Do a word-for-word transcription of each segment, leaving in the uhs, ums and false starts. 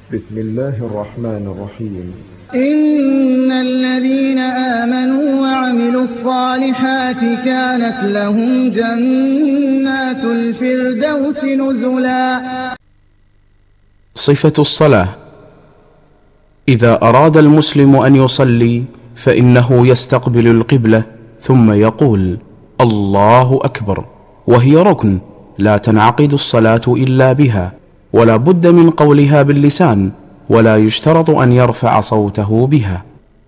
بسم الله الرحمن الرحيم. إن الذين آمنوا وعملوا الصالحات كانت لهم جنات الفردوس نزلا. صفة الصلاة: إذا أراد المسلم أن يصلي فإنه يستقبل القبلة ثم يقول الله أكبر، وهي ركن لا تنعقد الصلاة إلا بها، ولا بد من قولها باللسان، ولا يشترط أن يرفع صوته بها.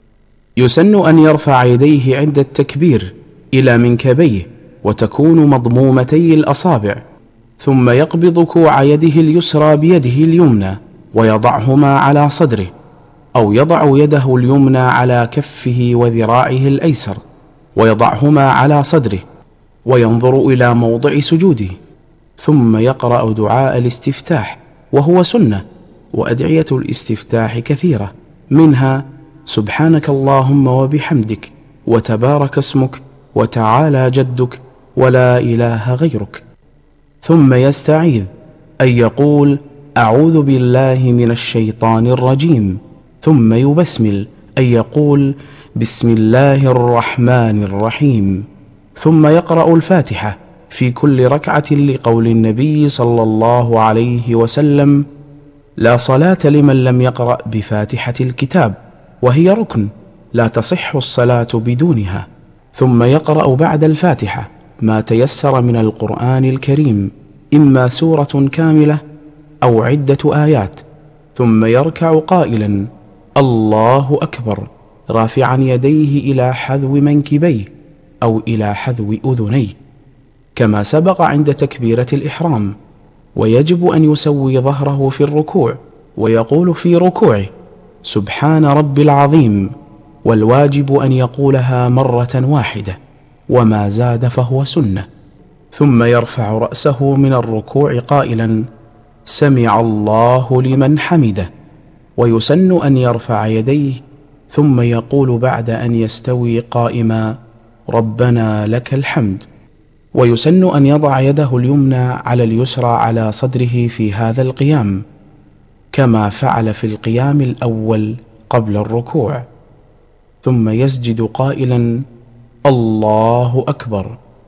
يسن أن يرفع يديه عند التكبير إلى منكبيه وتكون مضمومتي الأصابع، ثم يقبض كوع يده اليسرى بيده اليمنى ويضعهما على صدره، أو يضع يده اليمنى على كفه وذراعه الأيسر ويضعهما على صدره وينظر إلى موضع سجوده، ثم يقرأ دعاء الاستفتاح وهو سنة. وأدعية الاستفتاح كثيرة، منها سبحانك اللهم وبحمدك وتبارك اسمك وتعالى جدك ولا إله غيرك. ثم يستعيذ أن يقول أعوذ بالله من الشيطان الرجيم، ثم يبسمل أن يقول بسم الله الرحمن الرحيم، ثم يقرأ الفاتحة في كل ركعة لقول النبي صلى الله عليه وسلم لا صلاة لمن لم يقرأ بفاتحة الكتاب، وهي ركن لا تصح الصلاة بدونها. ثم يقرأ بعد الفاتحة ما تيسر من القرآن الكريم، إما سورة كاملة أو عدة آيات، ثم يركع قائلا الله أكبر، رافعا يديه إلى حذو منكبيه أو إلى حذو أذنيه كما سبق عند تكبيرة الإحرام. ويجب أن يسوي ظهره في الركوع ويقول في ركوعه سبحان ربي العظيم، والواجب أن يقولها مرة واحدة، وما زاد فهو سنة. ثم يرفع رأسه من الركوع قائلا سمع الله لمن حمده، ويسن أن يرفع يديه ثم يقول بعد أن يستوي قائما ربنا لك الحمد. ويسن أن يضع يده اليمنى على اليسرى على صدره في هذا القيام، كما فعل في القيام الأول قبل الركوع، ثم يسجد قائلا الله أكبر،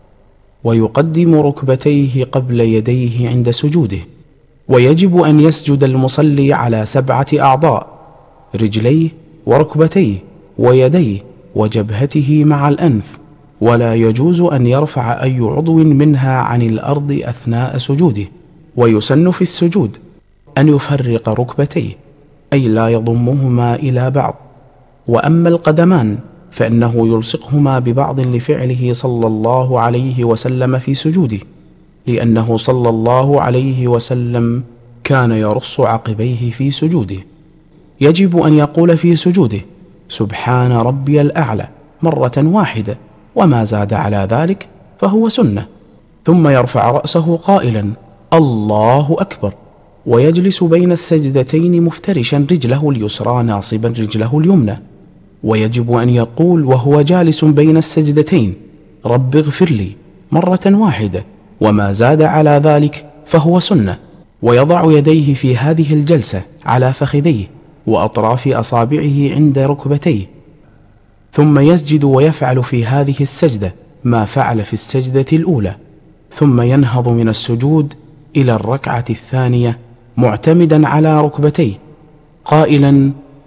ويقدم ركبتيه قبل يديه عند سجوده. ويجب أن يسجد المصلي على سبعة أعضاء: رجليه وركبتيه ويديه وجبهته مع الأنف، ولا يجوز أن يرفع أي عضو منها عن الأرض أثناء سجوده. ويسن في السجود أن يفرق ركبتيه، أي لا يضمهما إلى بعض. وأما القدمان فإنه يلصقهما ببعض لفعله صلى الله عليه وسلم في سجوده، لأنه صلى الله عليه وسلم كان يرص عقبيه في سجوده. يجب أن يقول في سجوده سبحان ربي الأعلى مرة واحدة، وما زاد على ذلك فهو سنة. ثم يرفع رأسه قائلا الله أكبر، ويجلس بين السجدتين مفترشا رجله اليسرى ناصبا رجله اليمنى. ويجب أن يقول وهو جالس بين السجدتين رب اغفر لي مرة واحدة، وما زاد على ذلك فهو سنة. ويضع يديه في هذه الجلسة على فخذيه وأطراف أصابعه عند ركبتيه، ثم يسجد ويفعل في هذه السجدة ما فعل في السجدة الأولى، ثم ينهض من السجود إلى الركعة الثانية معتمدا على ركبتيه قائلا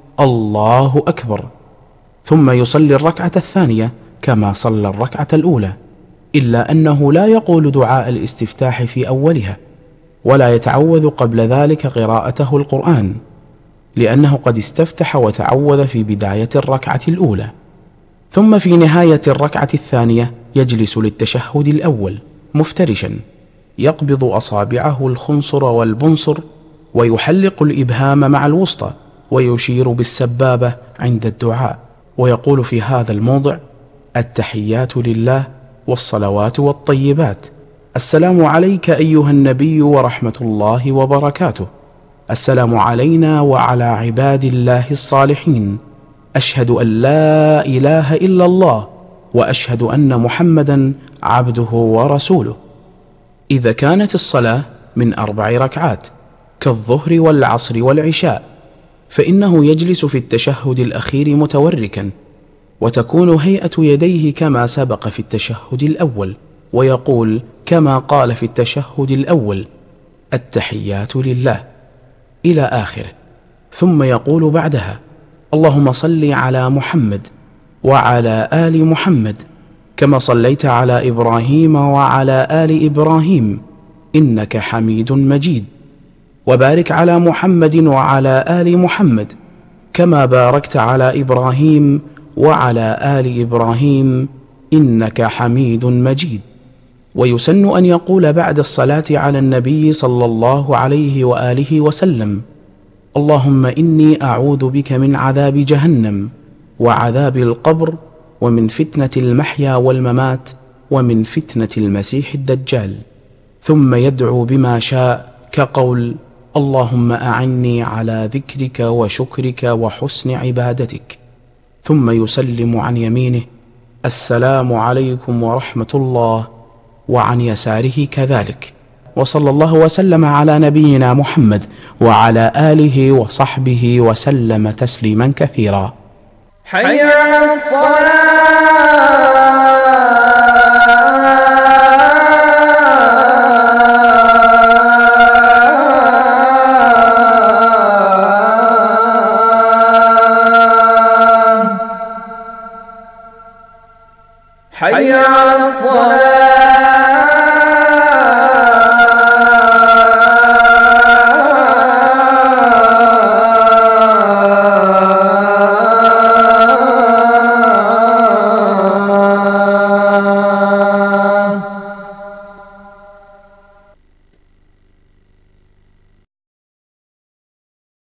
الله أكبر، ثم يصلي الركعة الثانية كما صلى الركعة الأولى، إلا أنه لا يقول دعاء الاستفتاح في أولها، ولا يتعوذ قبل ذلك قراءته القرآن، لأنه قد استفتح وتعوذ في بداية الركعة الأولى. ثم في نهاية الركعة الثانية يجلس للتشهد الأول مفترشا، يقبض أصابعه الخنصر والبنصر، ويحلق الإبهام مع الوسطى، ويشير بالسبابة عند الدعاء، ويقول في هذا الموضع التحيات لله والصلوات والطيبات، السلام عليك أيها النبي ورحمة الله وبركاته، السلام علينا وعلى عباد الله الصالحين، أشهد أن لا إله إلا الله وأشهد أن محمدا عبده ورسوله. إذا كانت الصلاة من أربع ركعات كالظهر والعصر والعشاء فإنه يجلس في التشهد الأخير متوركا، وتكون هيئة يديه كما سبق في التشهد الأول، ويقول كما قال في التشهد الأول: التحيات لله، إلى آخره. ثم يقول بعدها: اللهم صل على محمد وعلى آل محمد كما صليت على إبراهيم وعلى آل إبراهيم إنك حميد مجيد، وبارك على محمد وعلى آل محمد كما باركت على إبراهيم وعلى آل إبراهيم إنك حميد مجيد. ويسن أن يقول بعد الصلاة على النبي صلى الله عليه وآله وسلم: اللهم إني أعوذ بك من عذاب جهنم وعذاب القبر ومن فتنة المحيا والممات ومن فتنة المسيح الدجال. ثم يدعو بما شاء، كقول: اللهم أعني على ذكرك وشكرك وحسن عبادتك. ثم يسلم عن يمينه: السلام عليكم ورحمة الله، وعن يساره كذلك. وصلى الله وسلم على نبينا محمد وعلى آله وصحبه وسلم تسليما كثيرا. حي على الصلاة. حي على الصلاة.